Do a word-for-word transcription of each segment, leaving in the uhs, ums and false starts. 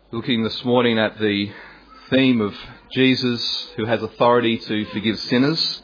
Looking this morning at the theme of Jesus, who has authority to forgive sinners.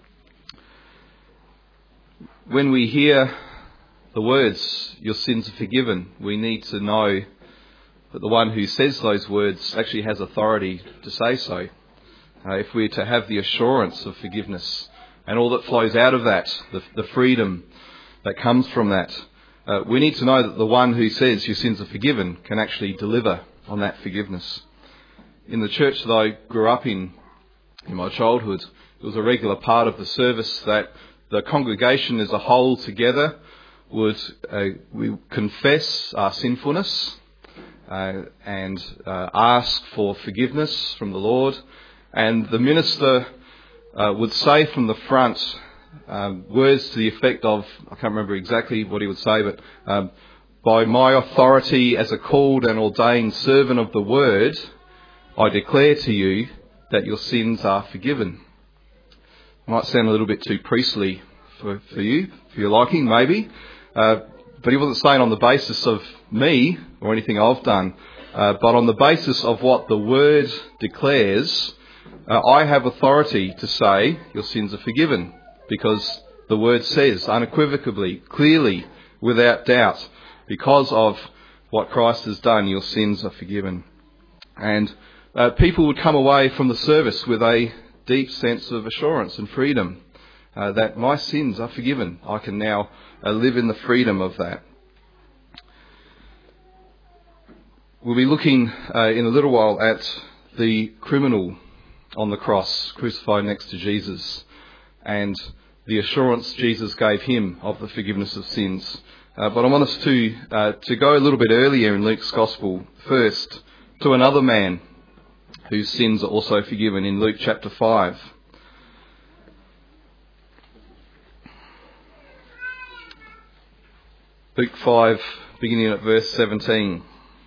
When we hear the words, "Your sins are forgiven," we need to know that the one who says those words actually has authority to say so. Uh, if we're to have the assurance of forgiveness and all that flows out of that, the, the freedom that comes from that, uh, we need to know that the one who says your sins are forgiven can actually deliver on that forgiveness. In the church that I grew up in, in my childhood, it was a regular part of the service that the congregation as a whole together would uh, we confess our sinfulness uh, and uh, ask for forgiveness from the Lord. And the minister uh, would say from the front um, words to the effect of, I can't remember exactly what he would say, but um, by my authority as a called and ordained servant of the word, I declare to you that your sins are forgiven. Might sound a little bit too priestly for, for you, for your liking, maybe. Uh, but he wasn't saying on the basis of me or anything I've done, uh, but on the basis of what the word declares. Uh, I have authority to say your sins are forgiven because the word says unequivocally, clearly, without doubt, because of what Christ has done, your sins are forgiven. And uh, people would come away from the service with a deep sense of assurance and freedom uh, that my sins are forgiven. I can now uh, live in the freedom of that. We'll be looking uh, in a little while at the criminal on the cross, crucified next to Jesus, and the assurance Jesus gave him of the forgiveness of sins. Uh, but I want us to uh, to go a little bit earlier in Luke's Gospel first to another man whose sins are also forgiven in Luke chapter five. Luke five, beginning at verse seventeen.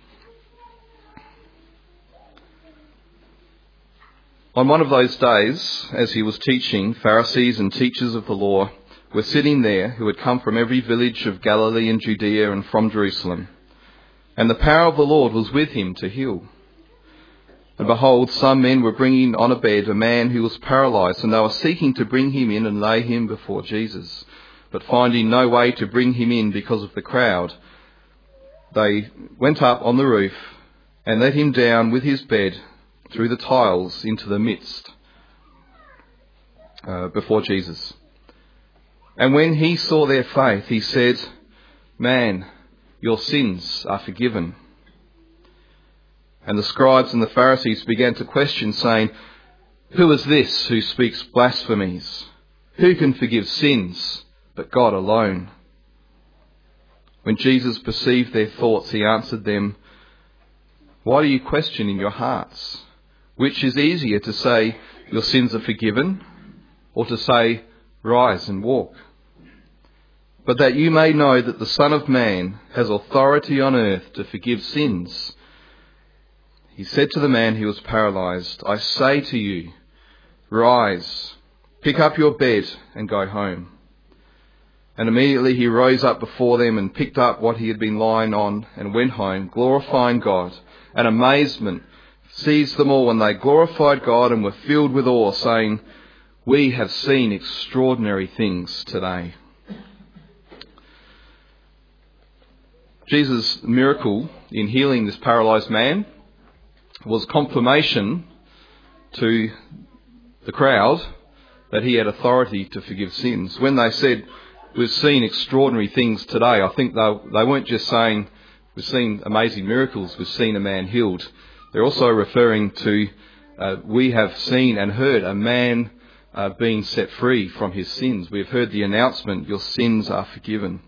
On one of those days, as he was teaching, Pharisees and teachers of the law were sitting there who had come from every village of Galilee and Judea and from Jerusalem. And the power of the Lord was with him to heal. And behold, some men were bringing on a bed a man who was paralysed, and they were seeking to bring him in and lay him before Jesus. But finding no way to bring him in because of the crowd, they went up on the roof and let him down with his bed through the tiles into the midst uh, before Jesus. And when he saw their faith, he said, "Man, your sins are forgiven." And the scribes and the Pharisees began to question, saying, "Who is this who speaks blasphemies? Who can forgive sins but God alone?" When Jesus perceived their thoughts, he answered them, "Why do you question in your hearts? Which is easier, to say, 'Your sins are forgiven,' or to say, 'Rise and walk'? But that you may know that the Son of Man has authority on earth to forgive sins." He said to the man who was paralysed, "I say to you, rise, pick up your bed and go home." And immediately he rose up before them and picked up what he had been lying on and went home, glorifying God. And amazement seized them all, and they glorified God and were filled with awe, saying, "We have seen extraordinary things today." Jesus' miracle in healing this paralysed man was confirmation to the crowd that he had authority to forgive sins. When they said, "We've seen extraordinary things today," I think they, they weren't just saying, "We've seen amazing miracles, we've seen a man healed." They're also referring to, uh, we have seen and heard a man uh, being set free from his sins. We've heard the announcement, "Your sins are forgiven."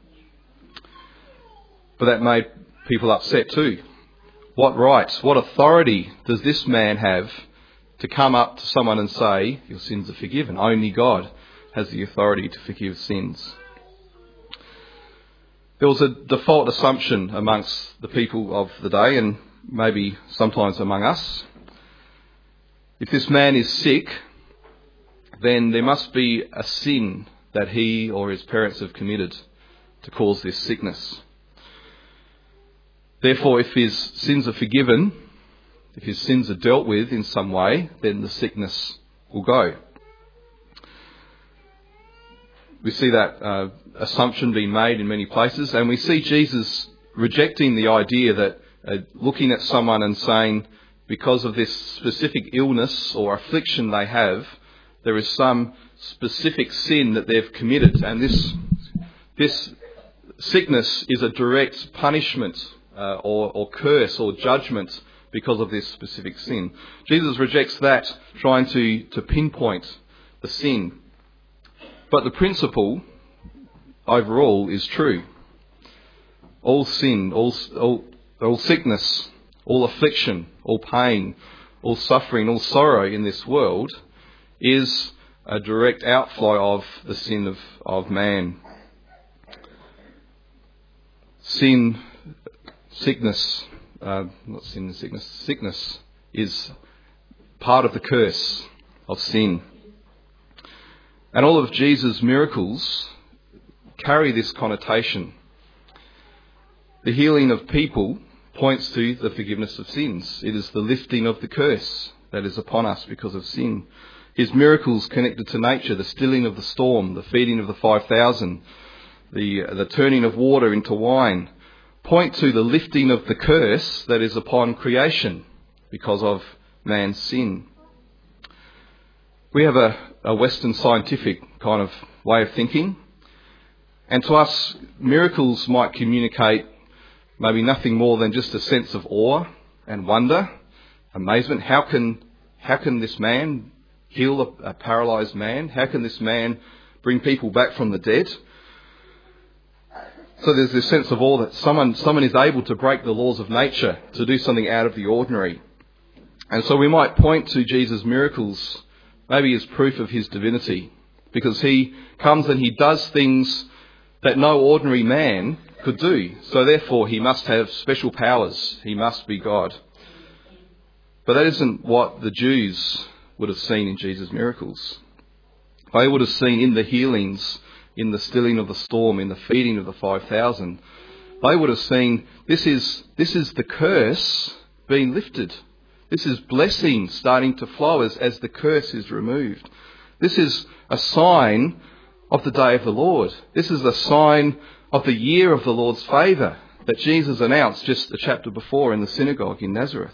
But that made people upset too. What right, what authority does this man have to come up to someone and say, "Your sins are forgiven"? Only God has the authority to forgive sins. There was a default assumption amongst the people of the day, and maybe sometimes among us. If this man is sick, then there must be a sin that he or his parents have committed to cause this sickness. Therefore, if his sins are forgiven, if his sins are dealt with in some way, then the sickness will go. We see that uh, assumption being made in many places, and we see Jesus rejecting the idea that uh, looking at someone and saying, because of this specific illness or affliction they have, there is some specific sin that they've committed, and this this sickness is a direct punishment uh, or, or curse or judgment because of this specific sin. Jesus rejects that, trying to, to pinpoint the sin. But the principle overall is true. All sin, all, all, all sickness, all affliction, all pain, all suffering, all sorrow in this world is a direct outflow of the sin of, of man. Sin, sickness, uh, not sin and sickness, sickness is part of the curse of sin. And all of Jesus' miracles carry this connotation. The healing of people points to the forgiveness of sins. It is the lifting of the curse that is upon us because of sin. His miracles connected to nature, the stilling of the storm, the feeding of the five thousand, the, the turning of water into wine, point to the lifting of the curse that is upon creation because of man's sin. We have a, a Western scientific kind of way of thinking, and to us, miracles might communicate maybe nothing more than just a sense of awe and wonder, amazement. How can how can this man heal a, a paralysed man? How can this man bring people back from the dead? So there's this sense of awe that someone someone is able to break the laws of nature, to do something out of the ordinary. And so we might point to Jesus' miracles maybe as proof of his divinity, because he comes and he does things that no ordinary man could do. So therefore he must have special powers. He must be God. But that isn't what the Jews would have seen in Jesus' miracles. They would have seen in the healings, in the stilling of the storm, in the feeding of the five thousand, they would have seen this is this is the curse being lifted. This is blessing starting to flow as, as the curse is removed. This is a sign of the day of the Lord. This is a sign of the year of the Lord's favour that Jesus announced just a chapter before in the synagogue in Nazareth.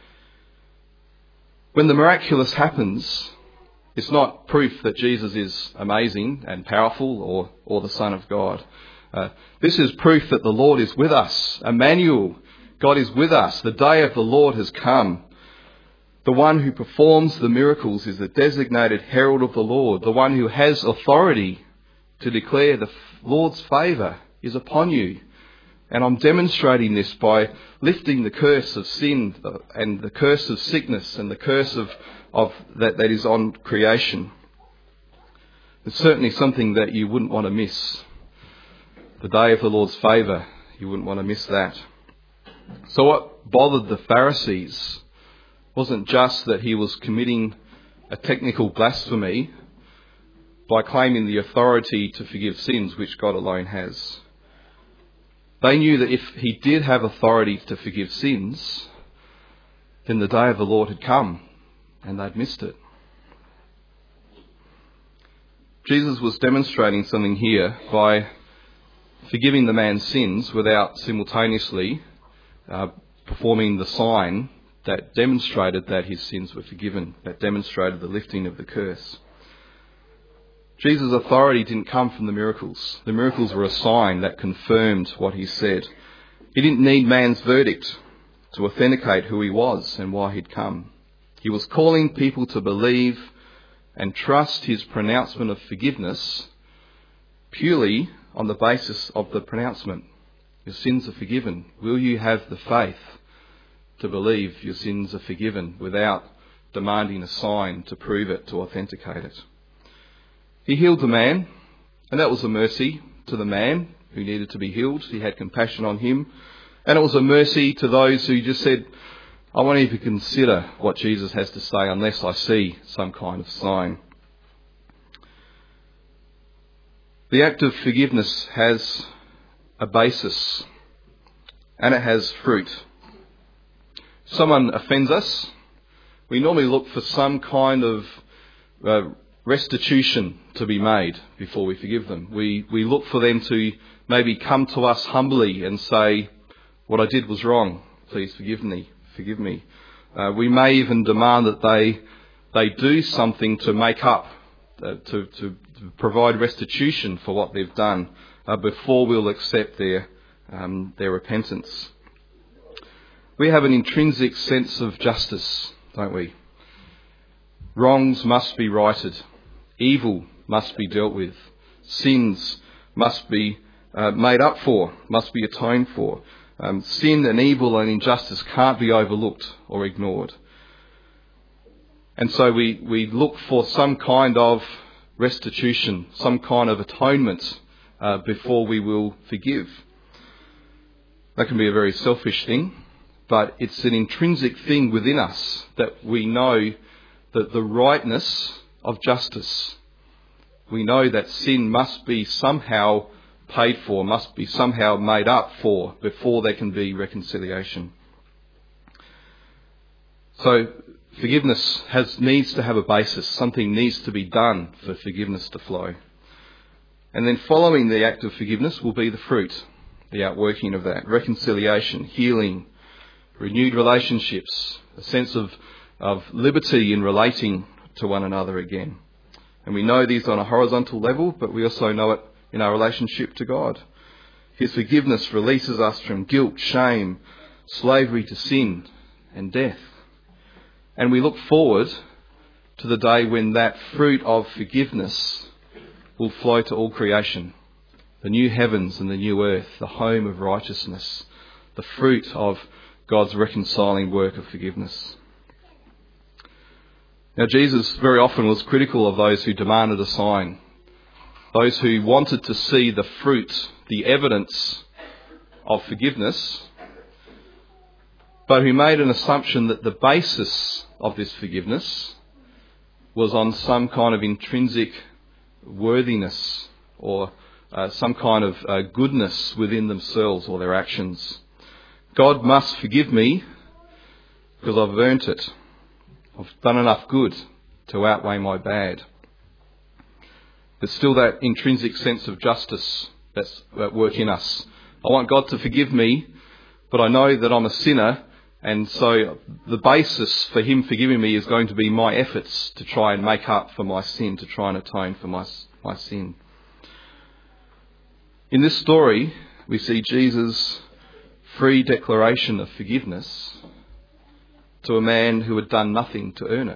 When the miraculous happens, it's not proof that Jesus is amazing and powerful or, or the Son of God. Uh, this is proof that the Lord is with us. Emmanuel, God is with us. The day of the Lord has come. The one who performs the miracles is the designated herald of the Lord. The one who has authority to declare the Lord's favour is upon you. And I'm demonstrating this by lifting the curse of sin and the curse of sickness and the curse of, of that, that is on creation. It's certainly something that you wouldn't want to miss. The day of the Lord's favour, you wouldn't want to miss that. So what bothered the Pharisees wasn't just that he was committing a technical blasphemy by claiming the authority to forgive sins, which God alone has. They knew that if he did have authority to forgive sins, then the day of the Lord had come and they'd missed it. Jesus was demonstrating something here by forgiving the man's sins without simultaneously uh, performing the sign that demonstrated that his sins were forgiven, that demonstrated the lifting of the curse. Jesus' authority didn't come from the miracles. The miracles were a sign that confirmed what he said. He didn't need man's verdict to authenticate who he was and why he'd come. He was calling people to believe and trust his pronouncement of forgiveness purely on the basis of the pronouncement. Your sins are forgiven. Will you have the faith to believe your sins are forgiven without demanding a sign to prove it, to authenticate it? He healed the man, and that was a mercy to the man who needed to be healed. He had compassion on him. And it was a mercy to those who just said, I won't even consider what Jesus has to say unless I see some kind of sign. The act of forgiveness has a basis, and it has fruit. someone offends us, we normally look for some kind of uh, restitution to be made before we forgive them. We we look for them to maybe come to us humbly and say, what I did was wrong, please forgive me, forgive me. Uh, we may even demand that they they do something to make up, uh, to, to, to provide restitution for what they've done uh, before we'll accept their um, their repentance. We have an intrinsic sense of justice, don't we? Wrongs must be righted. Evil must be dealt with. Sins must be uh, made up for, must be atoned for. Um, sin and evil and injustice can't be overlooked or ignored. And so we, we look for some kind of restitution, some kind of atonement uh, before we will forgive. That can be a very selfish thing, but it's an intrinsic thing within us that we know that the rightness of justice. We know that sin must be somehow paid for, must be somehow made up for before there can be reconciliation. So forgiveness has needs to have a basis. Something needs to be done for forgiveness to flow. And then following the act of forgiveness will be the fruit, the outworking of that. Reconciliation, healing, renewed relationships, a sense of, of liberty in relating to one another again. And we know these on a horizontal level, but we also know it in our relationship to God. His forgiveness releases us from guilt, shame, slavery to sin and death. And we look forward to the day when that fruit of forgiveness will flow to all creation. The new heavens and the new earth, the home of righteousness, the fruit of God's reconciling work of forgiveness. Now, Jesus very often was critical of those who demanded a sign, those who wanted to see the fruit, the evidence of forgiveness, but who made an assumption that the basis of this forgiveness was on some kind of intrinsic worthiness or uh, some kind of uh, goodness within themselves or their actions. God must forgive me because I've earned it. I've done enough good to outweigh my bad. There's still that intrinsic sense of justice that's at work in us. I want God to forgive me, but I know that I'm a sinner, and so the basis for him forgiving me is going to be my efforts to try and make up for my sin, to try and atone for my, my sin. In this story, we see Jesus' free declaration of forgiveness to a man who had done nothing to earn it.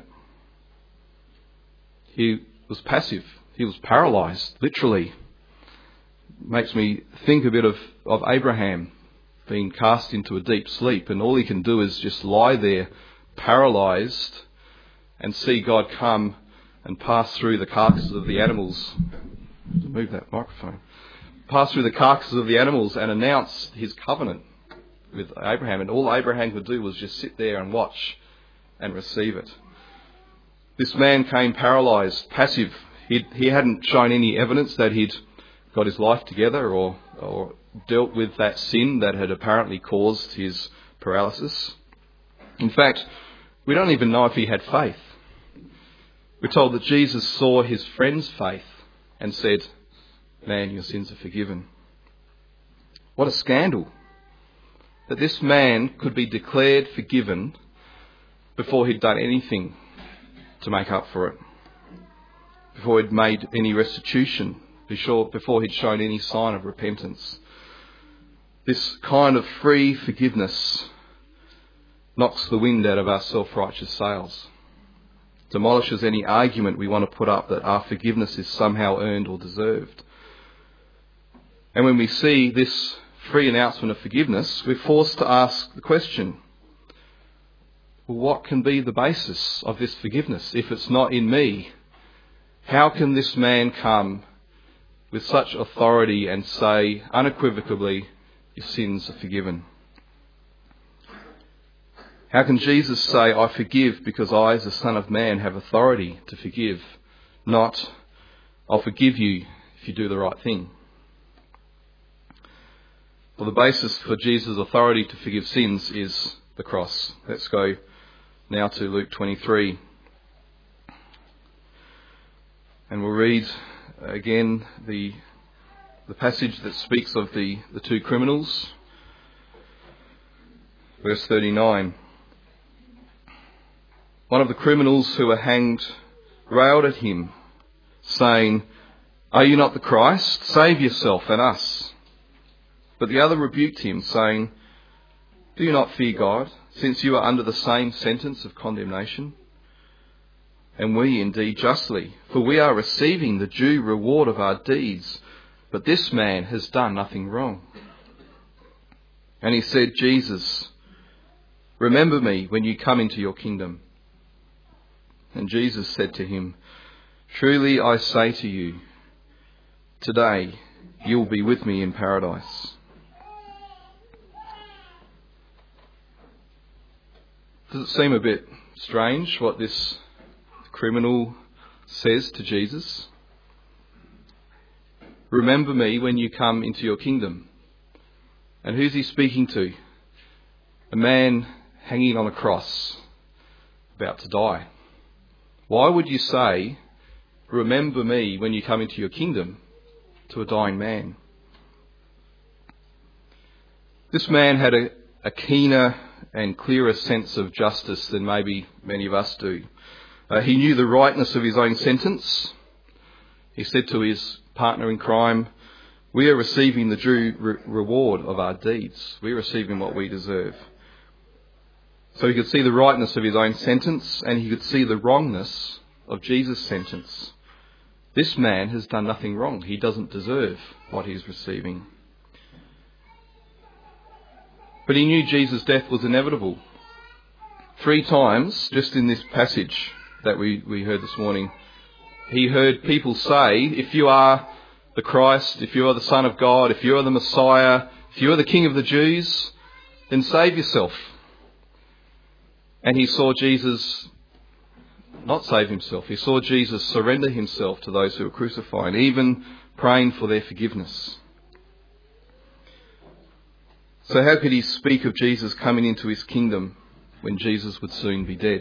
He was passive. He was paralysed, literally. Makes me think a bit of, of Abraham being cast into a deep sleep, and all he can do is just lie there, paralysed, and see God come and pass through the carcasses of the animals. Move that microphone. Pass through the carcasses of the animals and announce his covenant with Abraham. And all Abraham could do was just sit there and watch and receive it. This man came paralysed, passive. He'd, he hadn't shown any evidence that he'd got his life together or, or dealt with that sin that had apparently caused his paralysis. In fact, we don't even know if he had faith. We're told that Jesus saw his friend's faith and said, "Man, your sins are forgiven." What a scandal that this man could be declared forgiven before he'd done anything to make up for it, before he'd made any restitution, before he'd shown any sign of repentance. This kind of free forgiveness knocks the wind out of our self-righteous sails, demolishes any argument we want to put up that our forgiveness is somehow earned or deserved. And when we see this free announcement of forgiveness, we're forced to ask the question, well, what can be the basis of this forgiveness if it's not in me? How can this man come with such authority and say unequivocally, your sins are forgiven? How can Jesus say, I forgive because I, as the Son of Man, have authority to forgive, not, I'll forgive you if you do the right thing? Well, the basis for Jesus' authority to forgive sins is the cross. Let's go now to Luke twenty-three. And we'll read again the the passage that speaks of the, the two criminals. Verse thirty-nine. One of the criminals who were hanged railed at him, saying, "Are you not the Christ? Save yourself and us." But the other rebuked him, saying, "Do you not fear God, since you are under the same sentence of condemnation? And we indeed justly, for we are receiving the due reward of our deeds, but this man has done nothing wrong." And he said, "Jesus, remember me when you come into your kingdom." And Jesus said to him, "Truly I say to you, today you will be with me in paradise." Does it seem a bit strange what this criminal says to Jesus? Remember me when you come into your kingdom. And who's he speaking to? A man hanging on a cross, about to die. Why would you say, remember me when you come into your kingdom, to a dying man? This man had a, a keener and clearer sense of justice than maybe many of us do. Uh, he knew the rightness of his own sentence. He said to his partner in crime, "We are receiving the due re- reward of our deeds. We are receiving what we deserve." So he could see the rightness of his own sentence, and he could see the wrongness of Jesus' sentence. This man has done nothing wrong. He doesn't deserve what he's receiving. But he knew Jesus' death was inevitable. Three times, just in this passage that we, we heard this morning, he heard people say, if you are the Christ, if you are the Son of God, if you are the Messiah, if you are the King of the Jews, then save yourself. And he saw Jesus not save himself. He saw Jesus surrender himself to those who were crucifying, even praying for their forgiveness. So how could he speak of Jesus coming into his kingdom when Jesus would soon be dead?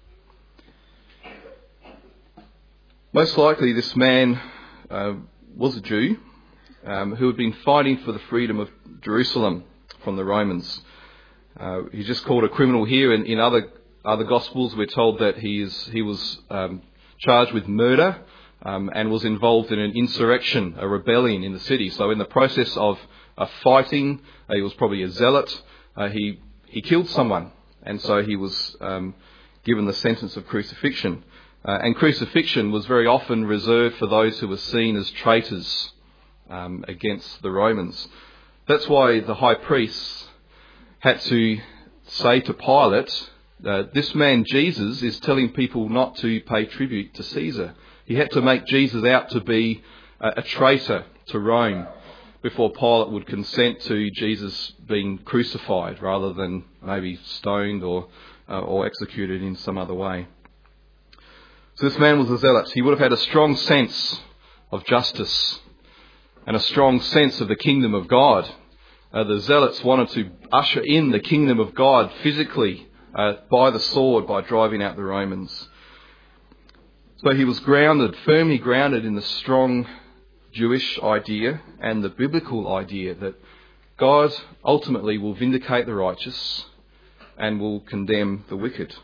Most likely this man uh, was a Jew um, who had been fighting for the freedom of Jerusalem from the Romans. Uh, he's just called a criminal here. In, in other other Gospels, we're told that he is he was um, charged with murder um, and was involved in an insurrection, a rebellion in the city. So in the process of uh, fighting, uh, he was probably a zealot. Uh, he he killed someone, and so he was um, given the sentence of crucifixion. Uh, and crucifixion was very often reserved for those who were seen as traitors um, against the Romans. That's why the high priests had to say to Pilate, uh, this man Jesus is telling people not to pay tribute to Caesar. He had to make Jesus out to be a, a traitor to Rome before Pilate would consent to Jesus being crucified rather than maybe stoned or uh, or executed in some other way. So this man was a zealot. He would have had a strong sense of justice and a strong sense of the kingdom of God. Uh, the zealots wanted to usher in the kingdom of God physically uh, by the sword, by driving out the Romans. So he was grounded, firmly grounded in the strong Jewish idea and the biblical idea that God ultimately will vindicate the righteous and will condemn the wicked.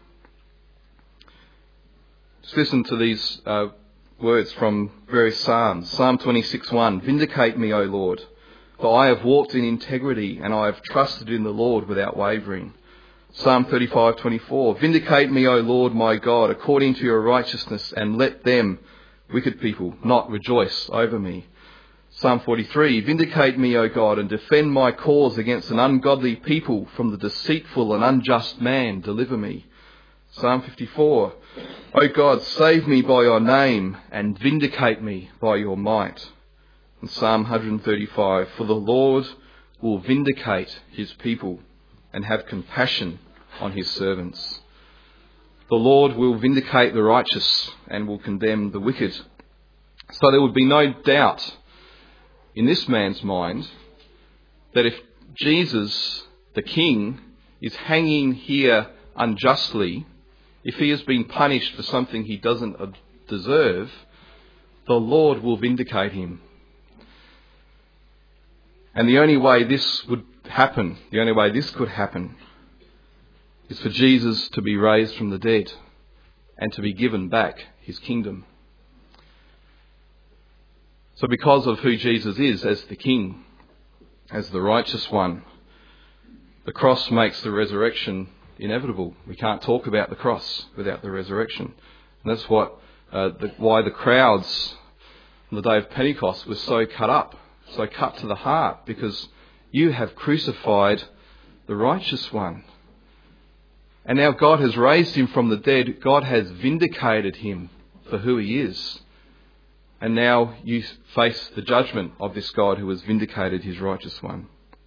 Just listen to these uh, words from various Psalms. Psalm twenty-six one, "Vindicate me, O Lord, for I have walked in integrity and I have trusted in the Lord without wavering." Psalm thirty-five twenty-four, "Vindicate me, O Lord my God, according to your righteousness, and let them, wicked people, not rejoice over me." Psalm forty-three, "Vindicate me, O God, and defend my cause against an ungodly people. From the deceitful and unjust man, deliver me." Psalm fifty-four, "O God, save me by your name and vindicate me by your might." And Psalm one thirty-five, "For the Lord will vindicate his people and have compassion on his servants." The Lord will vindicate the righteous and will condemn the wicked. So there would be no doubt in this man's mind that if Jesus, the King, is hanging here unjustly, if he has been punished for something he doesn't deserve, the Lord will vindicate him. And the only way this would happen, the only way this could happen, is for Jesus to be raised from the dead and to be given back his kingdom. So because of who Jesus is as the King, as the righteous one, the cross makes the resurrection inevitable. We can't talk about the cross without the resurrection. And that's what uh, the, why the crowds on the day of Pentecost were so cut up, so cut to the heart, because you have crucified the righteous one. And now God has raised him from the dead. God has vindicated him for who he is. And now you face the judgment of this God who has vindicated his righteous one.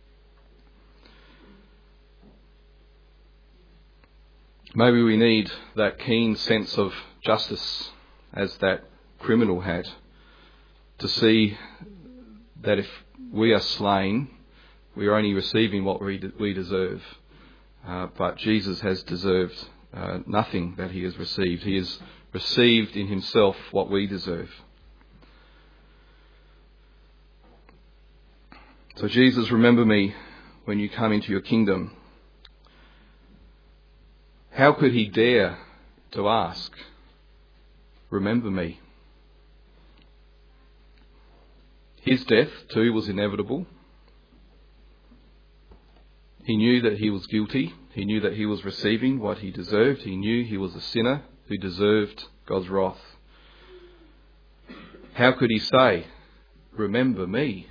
Maybe we need that keen sense of justice as that criminal had, to see that if we are slain, we are only receiving what we, de- we deserve. Uh, but Jesus has deserved uh, nothing that he has received. He has received in himself what we deserve. So Jesus, remember me when you come into your kingdom. How could he dare to ask, remember me? His death too was inevitable. He knew that he was guilty. He knew that he was receiving what he deserved. He knew he was a sinner who deserved God's wrath. How could he say, remember me?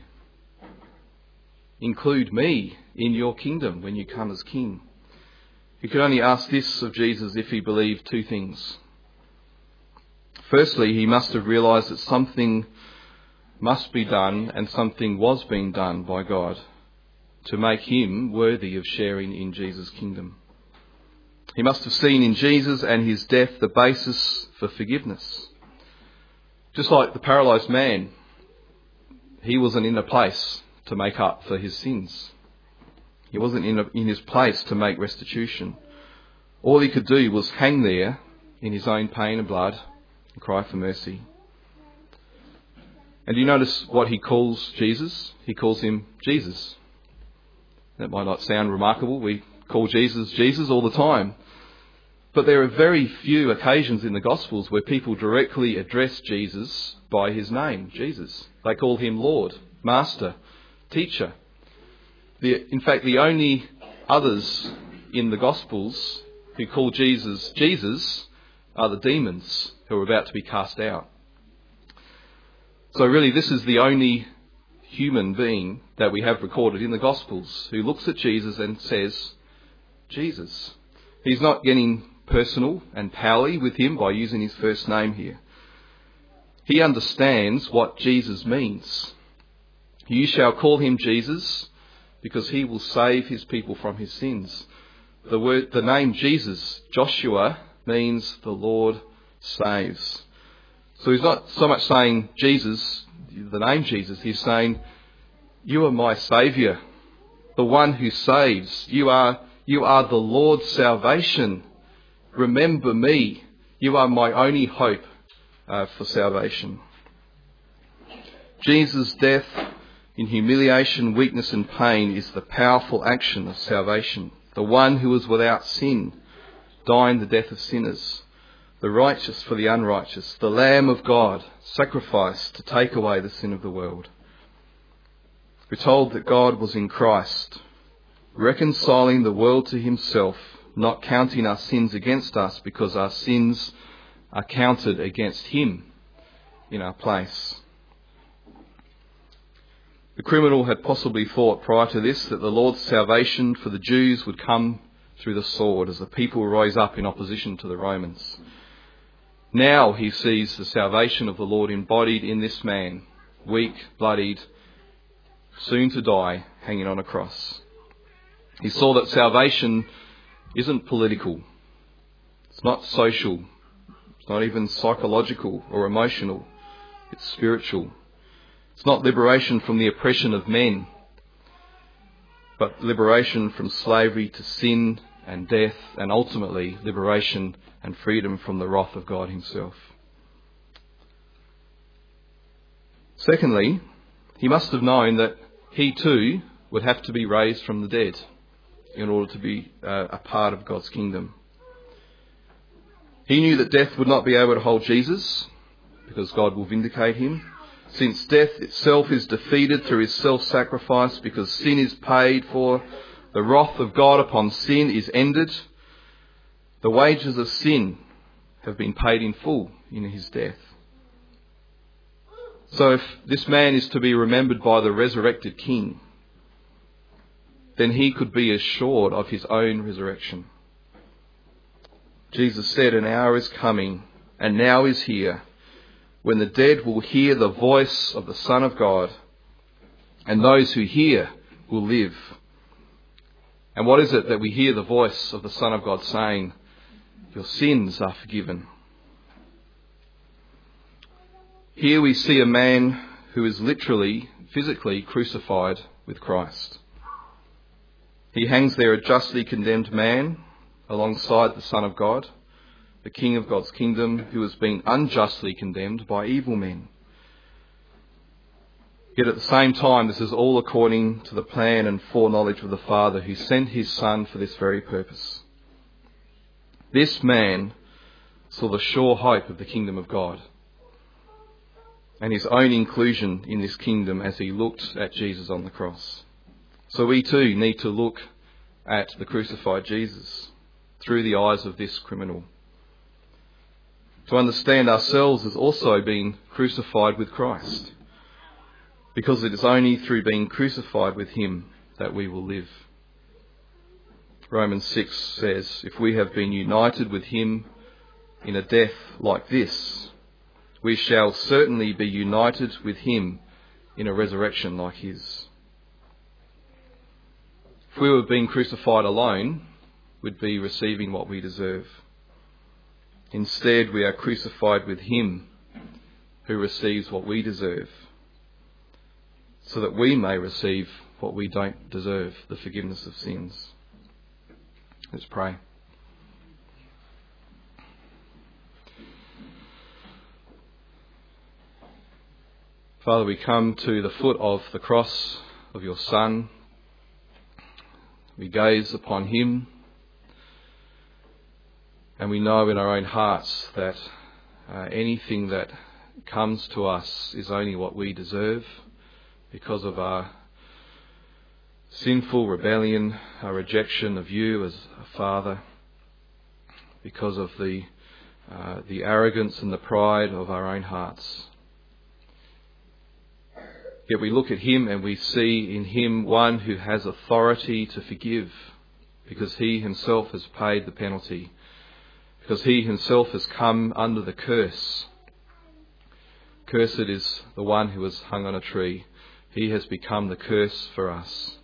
Include me in your kingdom when you come as king. He could only ask this of Jesus if he believed two things. Firstly, he must have realised that something must be done and something was being done by God to make him worthy of sharing in Jesus' kingdom. He must have seen in Jesus and his death the basis for forgiveness. Just like the paralysed man, he wasn't in a place to make up for his sins. He wasn't in, a, in his place to make restitution. All he could do was hang there in his own pain and blood and cry for mercy. And do you notice what he calls Jesus? He calls him Jesus. That might not sound remarkable. We call Jesus Jesus all the time. But there are very few occasions in the Gospels where people directly address Jesus by his name, Jesus. They call him Lord, Master, Teacher. The, in fact, the only others in the Gospels who call Jesus Jesus are the demons who are about to be cast out. So really, this is the only human being that we have recorded in the Gospels who looks at Jesus and says, Jesus. He's not getting personal and pally with him by using his first name here. He understands what Jesus means. You shall call him Jesus, because he will save his people from his sins. The word, the name Jesus, Joshua, means the Lord saves. So he's not so much saying Jesus, the name Jesus, he's saying, you are my Saviour, the one who saves. You are, you are the Lord's salvation. Remember me. You are my only hope uh, for salvation. Jesus' death in humiliation, weakness and pain is the powerful action of salvation. The one who was without sin, dying the death of sinners. The righteous for the unrighteous. The Lamb of God, sacrificed to take away the sin of the world. We're told that God was in Christ, reconciling the world to himself, not counting our sins against us because our sins are counted against him in our place. The criminal had possibly thought prior to this that the Lord's salvation for the Jews would come through the sword as the people rose up in opposition to the Romans. Now he sees the salvation of the Lord embodied in this man, weak, bloodied, soon to die, hanging on a cross. He saw that salvation isn't political. It's not social. It's not even psychological or emotional. It's spiritual. It's not liberation from the oppression of men, but liberation from slavery to sin and death, and ultimately liberation and freedom from the wrath of God himself. Secondly, he must have known that he too would have to be raised from the dead in order to be uh, a part of God's kingdom. He knew that death would not be able to hold Jesus because God will vindicate him. Since death itself is defeated through his self-sacrifice, because sin is paid for, the wrath of God upon sin is ended. The wages of sin have been paid in full in his death. So if this man is to be remembered by the resurrected King, then he could be assured of his own resurrection. Jesus said, "An hour is coming, and now is here, when the dead will hear the voice of the Son of God, and those who hear will live." And what is it that we hear the voice of the Son of God saying? Your sins are forgiven. Here we see a man who is literally, physically crucified with Christ. He hangs there a justly condemned man alongside the Son of God, the King of God's kingdom, who has been unjustly condemned by evil men. Yet at the same time, this is all according to the plan and foreknowledge of the Father, who sent his Son for this very purpose. This man saw the sure hope of the kingdom of God and his own inclusion in this kingdom as he looked at Jesus on the cross. So we too need to look at the crucified Jesus through the eyes of this criminal, to understand ourselves as also being crucified with Christ, because it is only through being crucified with him that we will live. Romans six says, if we have been united with him in a death like this, we shall certainly be united with him in a resurrection like his. If we were being crucified alone, we'd be receiving what we deserve. Instead, we are crucified with him who receives what we deserve, so that we may receive what we don't deserve, the forgiveness of sins. Let's pray. Father, we come to the foot of the cross of your Son. We gaze upon him, and we know in our own hearts that uh, anything that comes to us is only what we deserve because of our sinful rebellion, our rejection of you as a Father, because of the uh, the arrogance and the pride of our own hearts. Yet we look at him and we see in him one who has authority to forgive, because he himself has paid the penalty, because he himself has come under the curse. Cursed is the one who was hung on a tree. He has become the curse for us.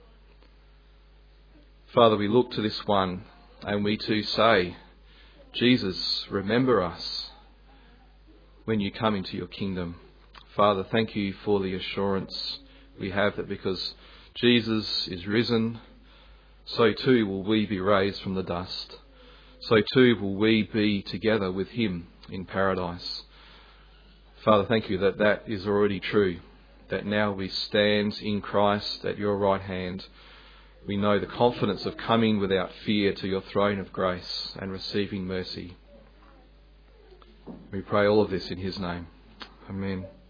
Father, we look to this one and we too say, Jesus, remember us when you come into your kingdom. Father, thank you for the assurance we have that because Jesus is risen, so too will we be raised from the dust. So too will we be together with him in paradise. Father, thank you that that is already true, that now we stand in Christ at your right hand. We know the confidence of coming without fear to your throne of grace and receiving mercy. We pray all of this in his name. Amen.